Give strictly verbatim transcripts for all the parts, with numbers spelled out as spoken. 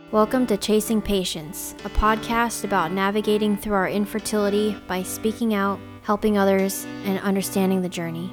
Welcome to Chasing Patience, a podcast about navigating through our infertility by speaking out, helping others, and understanding the journey.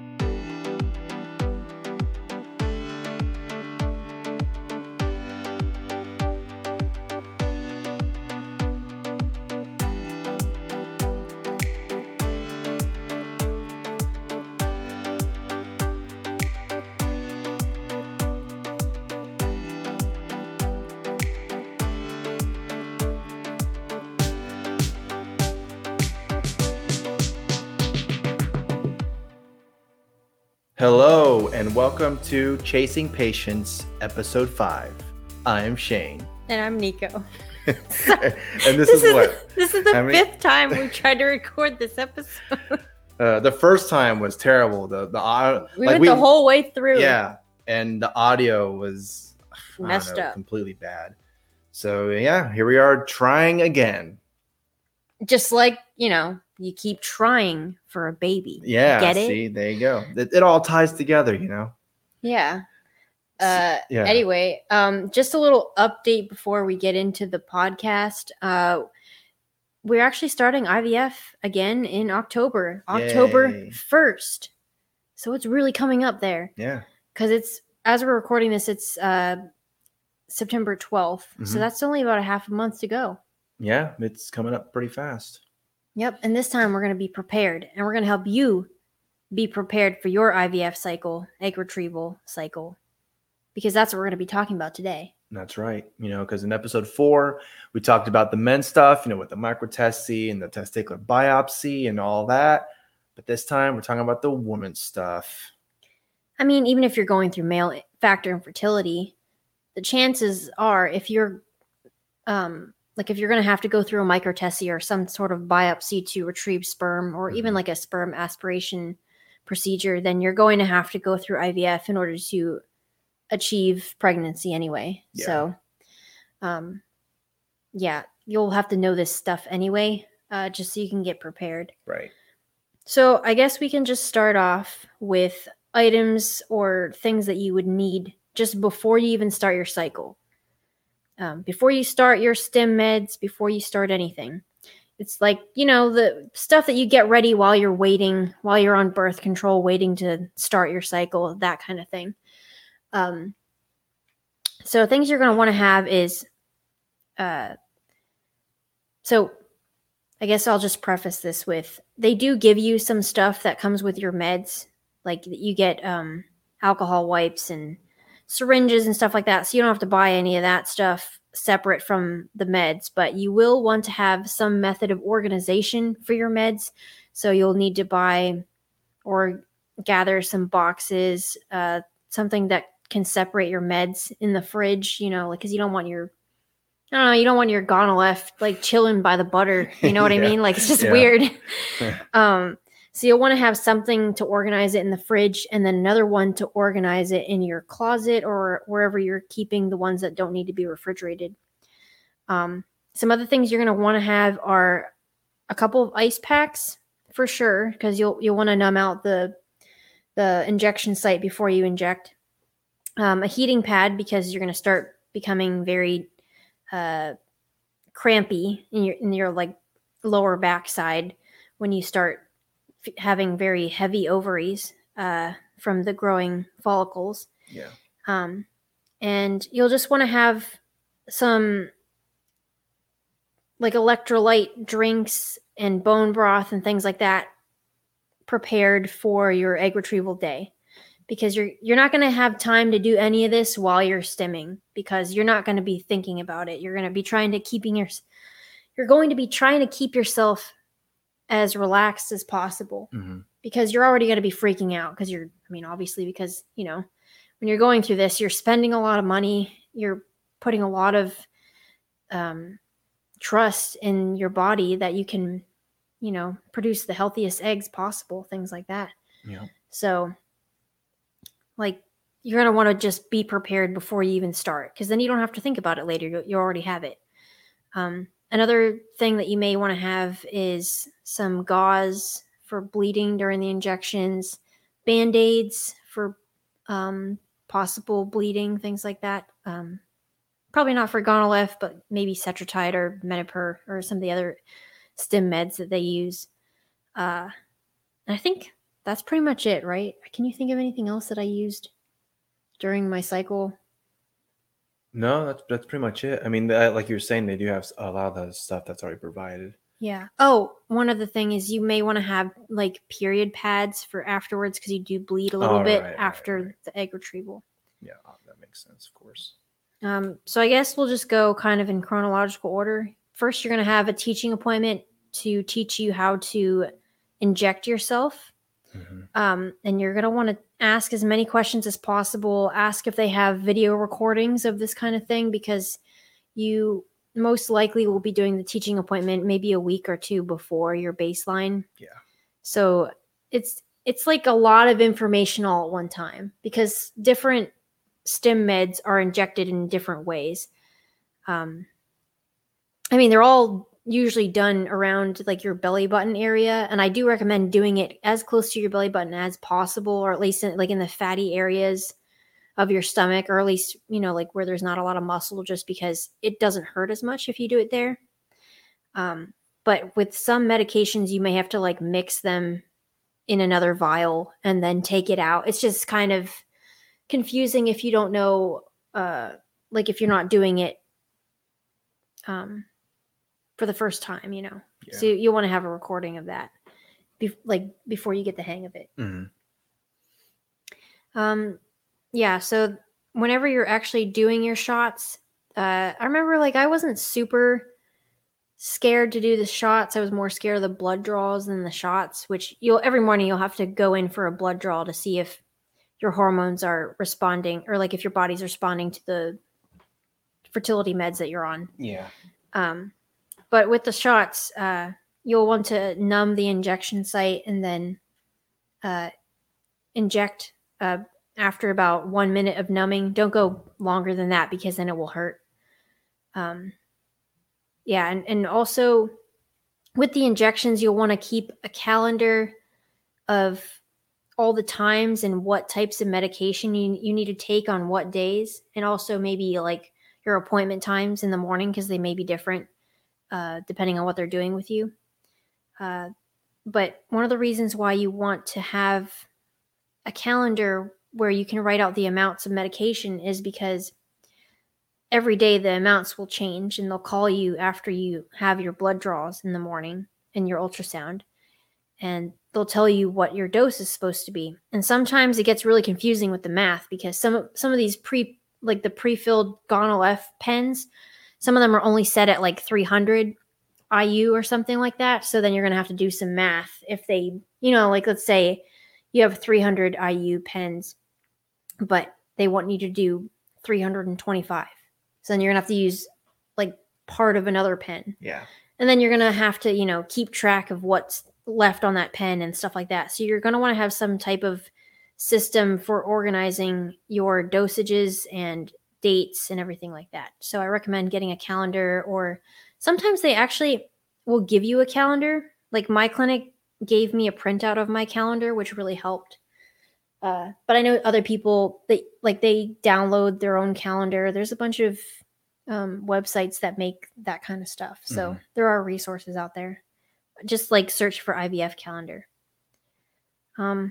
Hello, and welcome to Chasing Patience, Episode five. I'm Shane. And I'm Nico. and this, this is, is what? This is the I mean, fifth time we tried to record this episode. uh, the first time was terrible. The the uh, We like went we, the whole way through. Yeah, and the audio was I don't Messed know, up. completely bad. So yeah, here we are trying again. Just like, you know, you keep trying for a baby. Yeah, Get it? see, there you go. It, it all ties together, you know. Yeah. Uh, yeah. Anyway, um, just a little update before we get into the podcast. Uh, we're actually starting I V F again in October, October Yay. first. So it's really coming up there. Yeah. Because it's, as we're recording this, it's uh, September twelfth. Mm-hmm. So that's only about a half a month to go. Yeah, it's coming up pretty fast. Yep. And this time we're going to be prepared, and we're going to help you be prepared for your I V F cycle, egg retrieval cycle, because that's what we're going to be talking about today. That's right. You know, because in episode four, we talked about the men stuff, you know, with the microtesty and the testicular biopsy and all that. But this time we're talking about the woman stuff. I mean, even if you're going through male factor infertility, the chances are if you're, um, like if you're going to have to go through a microtesty or some sort of biopsy to retrieve sperm, or mm-hmm. even like a sperm aspiration procedure, then you're going to have to go through I V F in order to achieve pregnancy anyway. Yeah. So, um, yeah, you'll have to know this stuff anyway, uh, just so you can get prepared. Right. So I guess we can just start off with items or things that you would need just before you even start your cycle. Um, before you start your stim meds, before you start anything. It's like, you know, the stuff that you get ready while you're waiting, while you're on birth control, waiting to start your cycle, that kind of thing. Um, so things you're going to want to have is, uh, so I guess I'll just preface this with, they do give you some stuff that comes with your meds. Like you get um, alcohol wipes and syringes and stuff like that. So you don't have to buy any of that stuff separate from the meds, but you will want to have some method of organization for your meds. So you'll need to buy or gather some boxes, uh, something that can separate your meds in the fridge, you know, like, cause you don't want your, I don't know, you don't want your Gonal-F like chilling by the butter. You know what yeah. I mean? Like, it's just yeah. weird. um, So you'll want to have something to organize it in the fridge, and then another one to organize it in your closet or wherever you're keeping the ones that don't need to be refrigerated. Um, some other things you're going to want to have are a couple of ice packs for sure, because you'll you'll want to numb out the the injection site before you inject. Um, a heating pad, because you're going to start becoming very uh, crampy in your in your like lower backside when you start having very heavy ovaries uh, from the growing follicles. Yeah. Um, and you'll just want to have some like electrolyte drinks and bone broth and things like that prepared for your egg retrieval day, because you're you're not going to have time to do any of this while you're stimming, because you're not going to be thinking about it. You're going to be trying to keeping your you're going to be trying to keep yourself as relaxed as possible, mm-hmm. because you're already going to be freaking out because you're, I mean, obviously, because, you know, when you're going through this, you're spending a lot of money, you're putting a lot of um, trust in your body that you can, you know, produce the healthiest eggs possible, things like that. Yeah. So, like, you're going to want to just be prepared before you even start, because then you don't have to think about it later. You, you already have it. Um, Another thing that you may want to have is some gauze for bleeding during the injections, Band-Aids for um, possible bleeding, things like that. Um, Probably not for Gonal-f, but maybe Cetrotide or Menopur or some of the other stim meds that they use. Uh, and I think that's pretty much it, right? Can you think of anything else that I used during my cycle? No, that's that's pretty much it. I mean, that, like you were saying, they do have a lot of the stuff that's already provided. Yeah. Oh, one other thing is you may want to have like period pads for afterwards because you do bleed a little Oh, bit right, right, after right. the egg retrieval. Yeah, that makes sense, of course. Um, so I guess we'll just go kind of in chronological order. First, you're going to have a teaching appointment to teach you how to inject yourself. Mm-hmm. Um, and you're going to want to ask as many questions as possible. Ask if they have video recordings of this kind of thing because you most likely will be doing the teaching appointment maybe a week or two before your baseline. Yeah. So it's it's like a lot of information all at one time because different stim meds are injected in different ways. Um, I mean, they're all usually done around like your belly button area, and I do recommend doing it as close to your belly button as possible, or at least in, like in the fatty areas of your stomach, or at least, you know, like where there's not a lot of muscle, just because it doesn't hurt as much if you do it there. Um, but with some medications, you may have to like mix them in another vial and then take it out. It's just kind of confusing if you don't know, uh, like if you're not doing it um, for the first time, you know. Yeah. So you, you want to have a recording of that, be- like before you get the hang of it. Mm-hmm. Um, yeah. So whenever you're actually doing your shots, uh, I remember like I wasn't super scared to do the shots. I was more scared of the blood draws than the shots, which you'll every morning you'll have to go in for a blood draw to see if your hormones are responding, or like if your body's responding to the fertility meds that you're on. Yeah. Um, but with the shots, uh, you'll want to numb the injection site and then uh, inject uh, after about one minute of numbing. Don't go longer than that because then it will hurt. Um, yeah, and, and also with the injections, you'll want to keep a calendar of all the times and what types of medication you, you need to take on what days, and also maybe like your appointment times in the morning because they may be different uh, depending on what they're doing with you. Uh, but one of the reasons why you want to have a calendar where you can write out the amounts of medication is because every day the amounts will change, and they'll call you after you have your blood draws in the morning and your ultrasound, and they'll tell you what your dose is supposed to be. And sometimes it gets really confusing with the math because some some of these pre like the pre-filled Gonal-f pens, some of them are only set at like three hundred I U or something like that. So then you're going to have to do some math if they, you know, like let's say you have three hundred I U pens, but they want you to do three hundred twenty-five. So then you're going to have to use like part of another pen. Yeah. And then you're going to have to, you know, keep track of what's left on that pen and stuff like that. So you're going to want to have some type of system for organizing your dosages and dates and everything like that. So I recommend getting a calendar, or sometimes they actually will give you a calendar. Like my clinic gave me a printout of my calendar, which really helped. Uh, but I know other people, they like they download their own calendar. There's a bunch of um, websites that make that kind of stuff. So mm-hmm. there are resources out there. Just like search for I V F calendar. Um,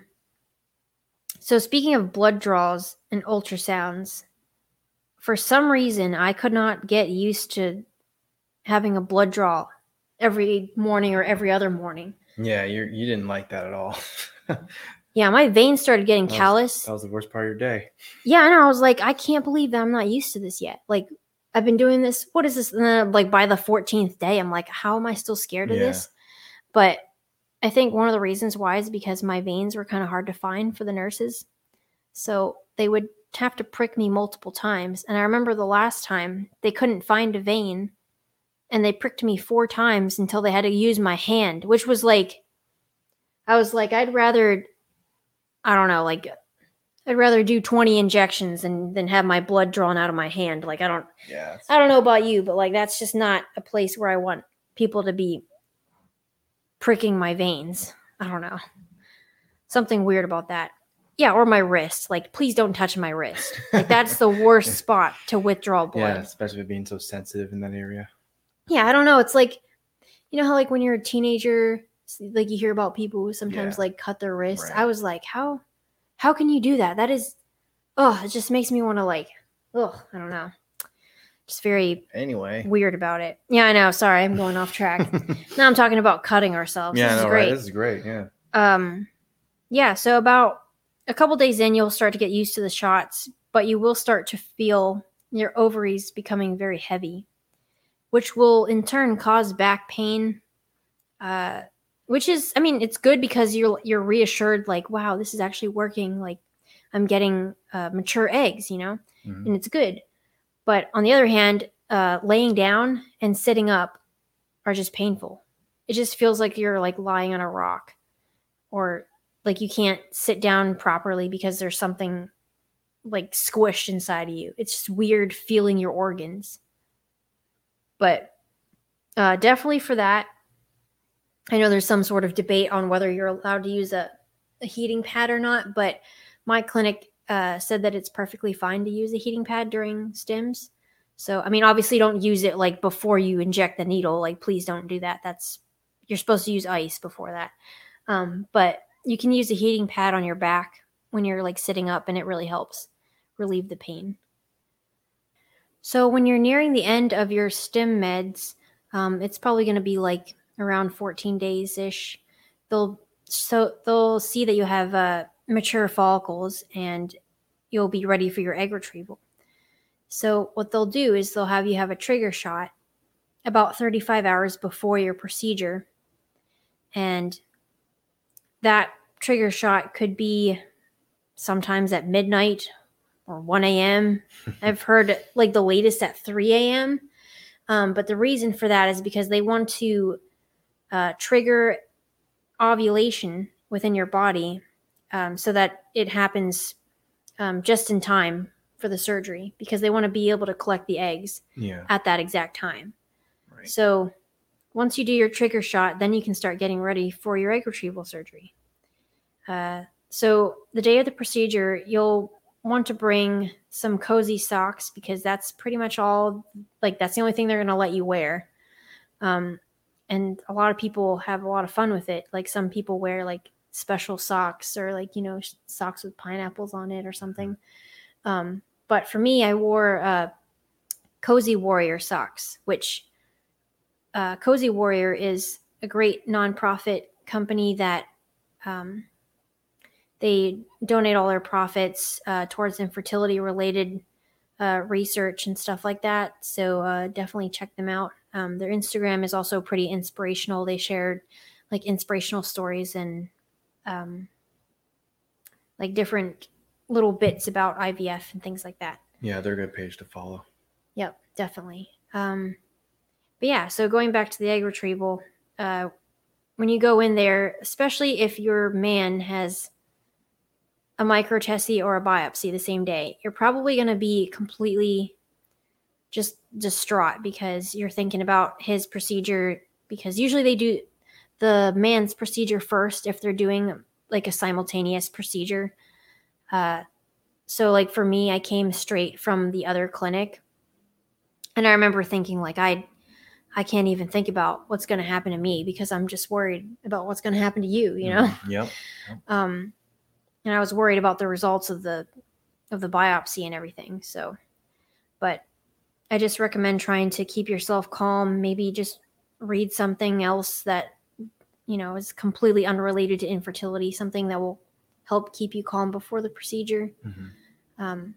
so speaking of blood draws and ultrasounds, for some reason I could not get used to having a blood draw every morning or every other morning. Yeah, you you didn't like that at all. Yeah, my veins started getting that was, callous. That was the worst part of your day. Yeah, I know. I was like, I can't believe that I'm not used to this yet. Like, I've been doing this. What is this? And then, like, by the fourteenth day, I'm like, how am I still scared of yeah. this? But I think one of the reasons why is because my veins were kind of hard to find for the nurses. So they would have to prick me multiple times. And I remember the last time they couldn't find a vein, and they pricked me four times until they had to use my hand, which was like, I was like, I'd rather, I don't know, like, I'd rather do twenty injections than, than have my blood drawn out of my hand. Like, I don't, yeah, I don't know about you, but like, that's just not a place where I want people to be pricking my veins. I don't know. Something weird about that. Yeah, or my wrist. Like, please don't touch my wrist. Like, that's the worst spot to withdraw blood. Yeah, especially being so sensitive in that area. Yeah, I don't know. It's like, you know how like when you're a teenager, like you hear about people who sometimes Yeah. like cut their wrists. Right. I was like, how, how can you do that? That is, oh, it just makes me want to like, oh, I don't know. Just very Anyway. weird about it. Yeah, I know. Sorry, I'm going off track. Now I'm talking about cutting ourselves. Yeah, this I know, is great. right? This is great. Yeah. Um, yeah. So about a couple days in, you'll start to get used to the shots, but you will start to feel your ovaries becoming very heavy, which will in turn cause back pain. Uh, which is, I mean, it's good because you're you're reassured, like, wow, this is actually working. Like, I'm getting uh, mature eggs, you know, Mhm. and it's good. But on the other hand, uh, laying down and sitting up are just painful. It just feels like you're like lying on a rock, or like you can't sit down properly because there's something like squished inside of you. It's just weird feeling your organs. But uh, definitely for that, I know there's some sort of debate on whether you're allowed to use a, a heating pad or not, but my clinic uh, said that it's perfectly fine to use a heating pad during stims. So, I mean, obviously don't use it like before you inject the needle. Like, please don't do that. That's, you're supposed to use ice before that. Um, but you can use a heating pad on your back when you're like sitting up, and it really helps relieve the pain. So when you're nearing the end of your stim meds, um, it's probably going to be like around fourteen days ish. They'll so they'll see that you have uh, mature follicles, and you'll be ready for your egg retrieval. So what they'll do is they'll have you have a trigger shot about thirty-five hours before your procedure, and that trigger shot could be sometimes at midnight or one a.m. I've heard like the latest at three a.m. Um, but the reason for that is because they want to uh, trigger ovulation within your body um, so that it happens um, just in time for the surgery, because they want to be able to collect the eggs Yeah. at that exact time. Right. So once you do your trigger shot, then you can start getting ready for your egg retrieval surgery. Uh, so the day of the procedure, you'll want to bring some cozy socks, because that's pretty much all, like that's the only thing they're going to let you wear. Um, and a lot of people have a lot of fun with it. Like some people wear like special socks, or like, you know, socks with pineapples on it or something. Um, but for me, I wore uh, Cozy Warrior socks, which uh, Cozy Warrior is a great nonprofit company that um, they donate all their profits uh, towards infertility related uh, research and stuff like that. So uh, definitely check them out. Um, their Instagram is also pretty inspirational. They shared like inspirational stories and um, like different little bits about I V F and things like that. Yeah, they're a good page to follow. Yep, definitely. Um, but yeah, so going back to the egg retrieval, uh, when you go in there, especially if your man has a microtesty or a biopsy the same day, you're probably going to be completely just distraught, because you're thinking about his procedure, because usually they do the man's procedure first if they're doing like a simultaneous procedure. Uh, so like for me, I came straight from the other clinic, and I remember thinking like, I I can't even think about what's going to happen to me, because I'm just worried about what's going to happen to you, you know? Mm-hmm. Yep. Yep. Um, and I was worried about the results of the of the biopsy and everything. So, but I just recommend trying to keep yourself calm. Maybe just read something else that, you know, is completely unrelated to infertility, something that will help keep you calm before the procedure. Mm-hmm. Um,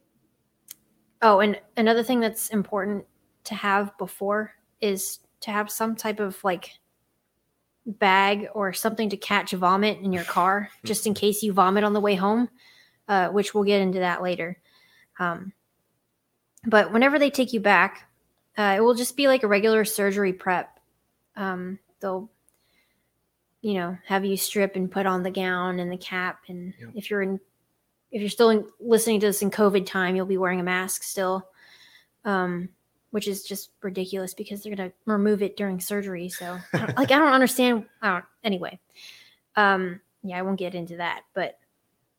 oh, and another thing that's important to have before is to have some type of like bag or something to catch vomit in your car, just in case you vomit on the way home, uh, which we'll get into that later. Um, but whenever they take you back, uh, it will just be like a regular surgery prep. Um, they'll, you know, have you strip and put on the gown and the cap. And Yep. if you're in, if you're still in, listening to this in COVID time, you'll be wearing a mask still, um, which is just ridiculous because they're going to remove it during surgery. So I don't, like, I don't understand. I don't, anyway. Um, yeah, I won't get into that, but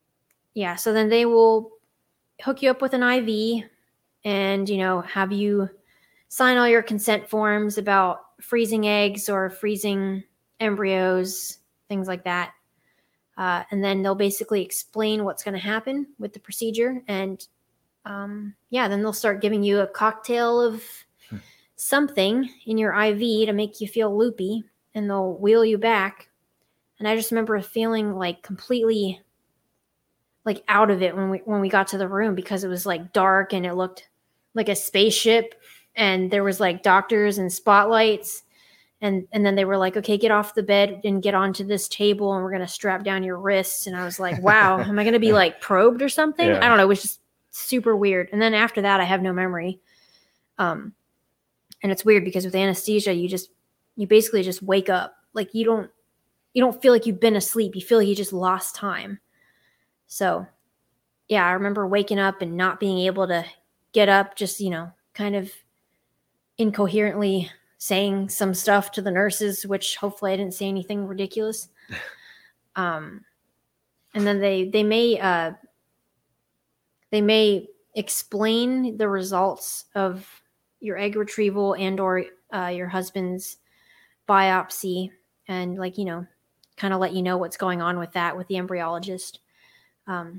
yeah, so then they will hook you up with an I V and, you know, have you sign all your consent forms about freezing eggs or freezing embryos, things like that. Uh, and then they'll basically explain what's going to happen with the procedure. And um, yeah, then they'll start giving you a cocktail of Hmm. something in your I V to make you feel loopy, and they'll wheel you back. And I just remember feeling like completely like out of it when we when we got to the room, because it was like dark and it looked like a spaceship, and there was like doctors and spotlights, and and then they were like, okay, get off the bed and get onto this table, and we're gonna strap down your wrists. And I was like, wow, am I gonna be like probed or something? Yeah. I don't know. It was just super weird. And then after that, I have no memory. Um, and it's weird because with anesthesia, you just you basically just wake up. Like you don't you don't feel like you've been asleep. You feel like you just lost time. So yeah, I remember waking up and not being able to get up, just, you know, kind of incoherently saying some stuff to the nurses, which hopefully I didn't say anything ridiculous. Um, and then they, they may, uh, they may explain the results of your egg retrieval and or uh, your husband's biopsy, and like, you know, kind of let you know what's going on with that with the embryologist. Um,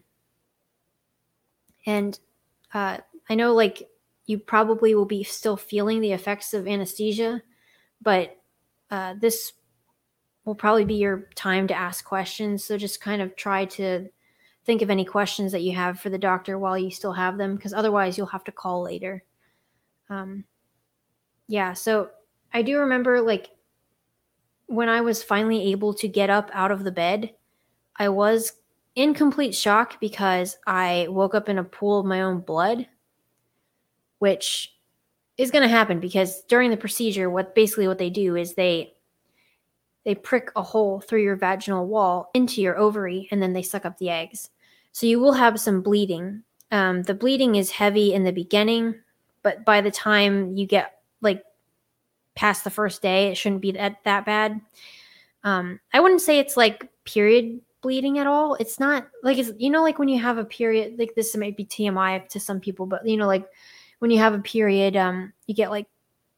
and uh, I know like you probably will be still feeling the effects of anesthesia, but uh, this will probably be your time to ask questions. So just kind of try to think of any questions that you have for the doctor while you still have them, because otherwise you'll have to call later. Um, yeah, so I do remember like when I was finally able to get up out of the bed, I was in complete shock because I woke up in a pool of my own blood, which is going to happen because during the procedure, what basically what they do is they they prick a hole through your vaginal wall into your ovary, and then they suck up the eggs. So you will have some bleeding. Um, the bleeding is heavy in the beginning, but by the time you get like past the first day, it shouldn't be that, that bad. Um, I wouldn't say it's like period bleeding at all. It's not like, it's, you know, like when you have a period, like this might be T M I to some people, but you know, like when you have a period, um, you get like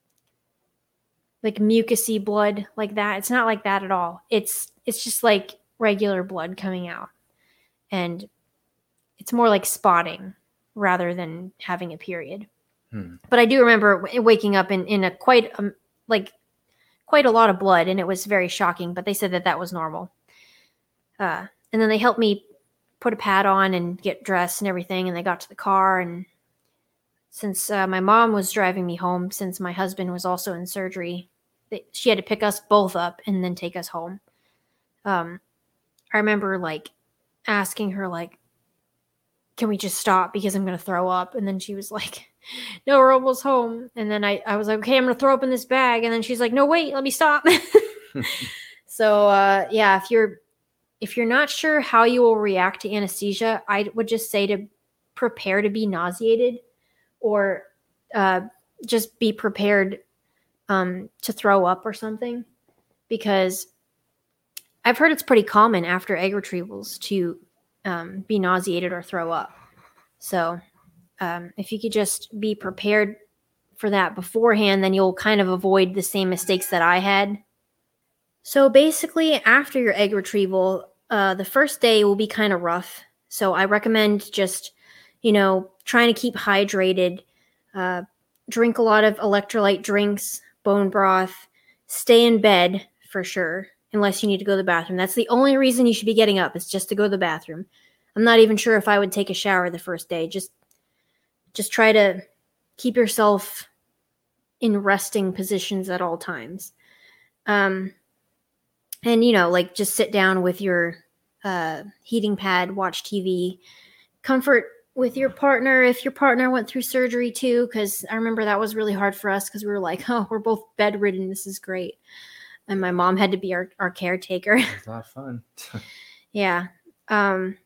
like mucousy blood like that. It's not like that at all. It's it's just like regular blood coming out, and it's more like spotting rather than having a period. Hmm. But I do remember waking up in in a quite um, like quite a lot of blood, and it was very shocking. But they said that that was normal. Uh, and then they helped me put a pad on and get dressed and everything, and they got to the car. And since uh, my mom was driving me home, since my husband was also in surgery, she had to pick us both up and then take us home. Um, I remember like asking her like, can we just stop because I'm going to throw up? And then she was like, no, we're almost home. And then I, I was like, okay, I'm going to throw up in this bag. And then she's like, no, wait, let me stop. So uh, yeah, if you're, if you're not sure how you will react to anesthesia, I would just say to prepare to be nauseated, or uh, just be prepared Um, to throw up or something, because I've heard it's pretty common after egg retrievals to um, be nauseated or throw up. So um, if you could just be prepared for that beforehand, then you'll kind of avoid the same mistakes that I had. So basically, after your egg retrieval, uh, the first day will be kind of rough. So I recommend just, you know, trying to keep hydrated, uh, drink a lot of electrolyte drinks, bone broth, stay in bed for sure, unless you need to go to the bathroom. That's the only reason you should be getting up, is just to go to the bathroom. I'm not even sure if I would take a shower the first day. Just, just try to keep yourself in resting positions at all times. Um, and, you know, like just sit down with your uh, heating pad, watch T V, comfort with your partner if your partner went through surgery too, because I remember that was really hard for us because we were like, oh, we're both bedridden. This is great. And my mom had to be our, our caretaker. It's not fun. Yeah. Um,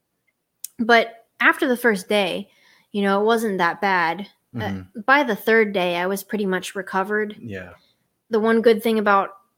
but after the first day, you know, it wasn't that bad. Mm-hmm. Uh, by the third day, I was pretty much recovered. Yeah. The one good thing about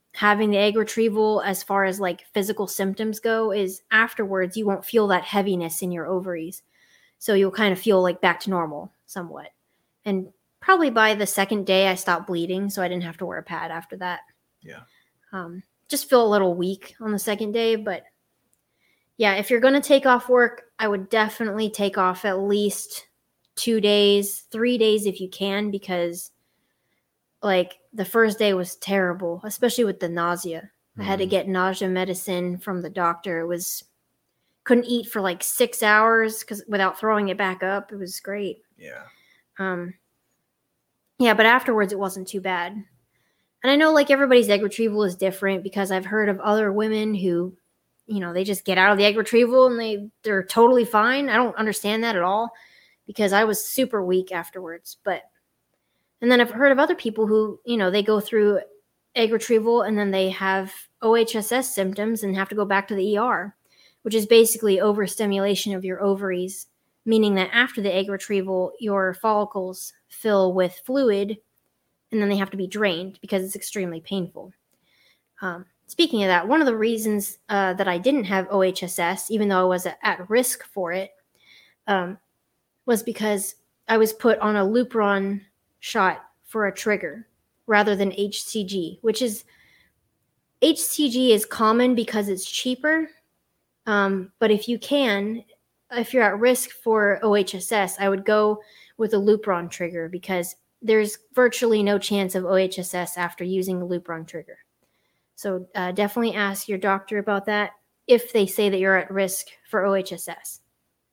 having the egg retrieval, as far as like physical symptoms go, is afterwards you won't feel that heaviness in your ovaries. So you'll kind of feel like back to normal somewhat. And probably by the second day I stopped bleeding, so I didn't have to wear a pad after that. Yeah. Um, just feel a little weak on the second day, but yeah, if you're going to take off work, I would definitely take off at least two days, three days if you can, because like the first day was terrible, especially with the nausea. Mm. I had to get nausea medicine from the doctor. It was, couldn't eat for like six hours because without throwing it back up. It was great. Yeah. Um, yeah, but afterwards it wasn't too bad. And I know like everybody's egg retrieval is different, because I've heard of other women who, you know, they just get out of the egg retrieval and they, they're totally fine. I don't understand that at all, because I was super weak afterwards. But, and then I've heard of other people who, you know, they go through egg retrieval and then they have O H S S symptoms and have to go back to the E R, which is basically overstimulation of your ovaries, meaning that after the egg retrieval, your follicles fill with fluid and then they have to be drained because it's extremely painful. Um, speaking of that, one of the reasons uh, that I didn't have O H S S, even though I was at risk for it, um, was because I was put on a Lupron shot for a trigger rather than H C G, which is, H C G is common because it's cheaper. Um, but if you can, if you're at risk for O H S S, I would go with a Lupron trigger, because there's virtually no chance of O H S S after using a Lupron trigger. So uh, definitely ask your doctor about that if they say that you're at risk for O H S S.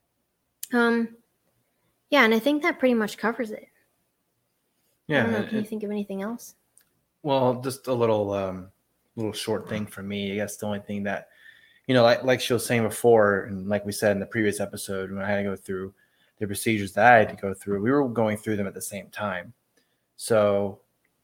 Um, yeah, and I think that pretty much covers it. Yeah. I don't know. It, can you think of anything else? Well, just a little, um, little short thing for me. I guess the only thing that, you know, like like she was saying before, and like we said in the previous episode, when I had to go through the procedures that I had to go through, we were going through them at the same time. So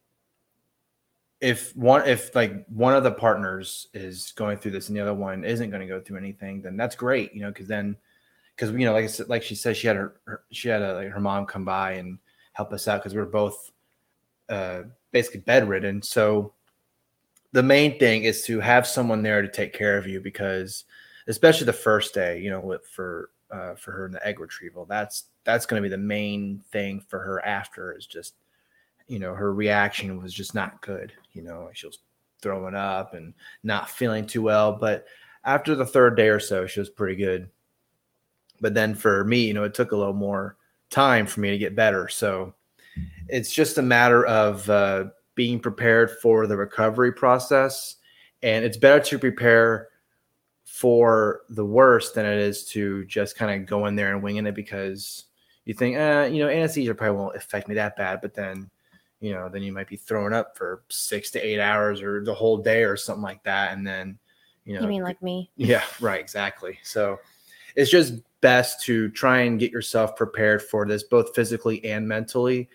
if one, if like one of the partners is going through this and the other one isn't going to go through anything, then that's great, you know, because then, because you know, like I said, like she said, she had her, her she had a, like her mom come by and help us out because we were both uh, basically bedridden. So the main thing is to have someone there to take care of you, because especially the first day, you know, for uh, for her in the egg retrieval, that's that's going to be the main thing for her after, is just, you know, her reaction was just not good. You know, she was throwing up and not feeling too well. But after the third day or so, she was pretty good. But then for me, you know, it took a little more time for me to get better. So it's just a matter of uh, being prepared for the recovery process. And it's better to prepare for the worst than it is to just kind of go in there and winging it, because you think, uh, you know, anesthesia probably won't affect me that bad. But then, you know, then you might be throwing up for six to eight hours or the whole day or something like that. And then, you know, You mean like me? Yeah, right. Exactly. So it's just best to try and get yourself prepared for this, both physically and mentally.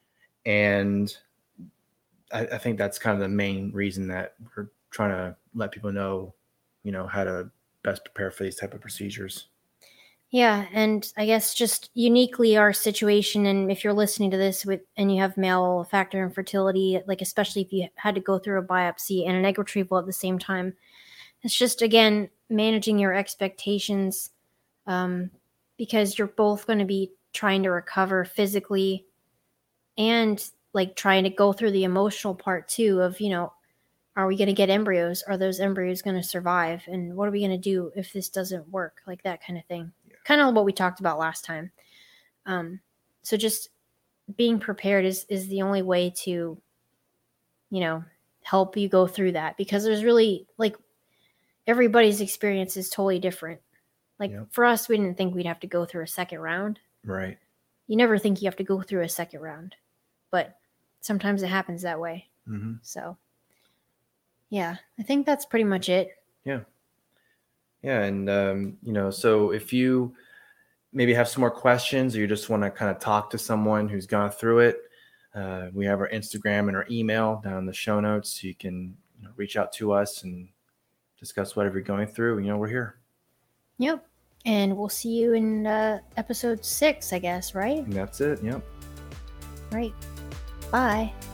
And I, I think that's kind of the main reason that we're trying to let people know, you know, how to best prepare for these type of procedures. Yeah, and I guess just uniquely our situation, and if you're listening to this with and you have male factor infertility, like especially if you had to go through a biopsy and an egg retrieval at the same time, it's just, again, managing your expectations, um, because you're both going to be trying to recover physically and like trying to go through the emotional part too of, you know, are we going to get embryos? Are those embryos going to survive? And what are we going to do if this doesn't work? Like that kind of thing. Yeah. Kind of what we talked about last time. Um, so just being prepared is, is the only way to, you know, help you go through that, because there's really, like, everybody's experience is totally different. Like yeah. For us, we didn't think we'd have to go through a second round. Right. You never think you have to go through a second round, but sometimes it happens that way. Mm-hmm. So yeah, I think that's pretty much it. Yeah. Yeah. And, um, you know, so if you maybe have some more questions, or you just want to kind of talk to someone who's gone through it, uh, we have our Instagram and our email down in the show notes. So you can, you know, reach out to us and discuss whatever you're going through. You know, we're here. Yep. And we'll see you in uh, episode six, I guess, right? And that's it. Yep. Right. Bye.